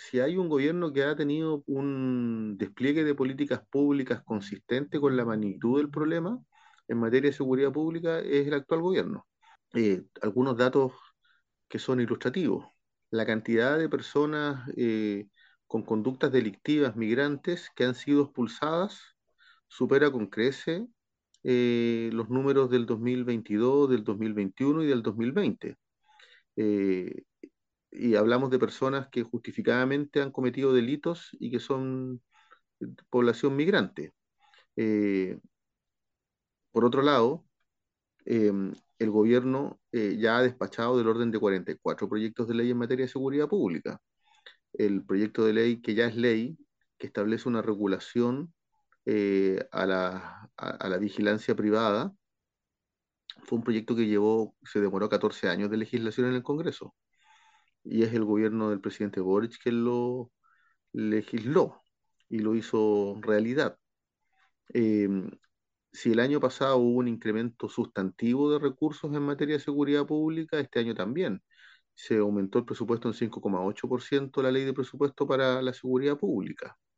si hay un gobierno que ha tenido un despliegue de políticas públicas consistente con la magnitud del problema en materia de seguridad pública, es el actual gobierno. Algunos datos que son ilustrativos. La cantidad de personas con conductas delictivas migrantes que han sido expulsadas supera con crece los números del 2022, del 2021 y del 2020. Eh, y hablamos de personas que justificadamente han cometido delitos y que son población migrante. Eh, por otro lado, eh, el gobierno ya ha despachado del orden de 44 proyectos de ley en materia de seguridad pública. El proyecto de ley que ya es ley, que establece una regulación a la vigilancia privada, fue un proyecto que se demoró 14 años de legislación en el Congreso. Y es el gobierno del presidente Boric quien lo legisló y lo hizo realidad. Eh, si el año pasado hubo un incremento sustantivo de recursos en materia de seguridad pública, este año también. Se aumentó el presupuesto en 5,8% la ley de presupuesto para la seguridad pública.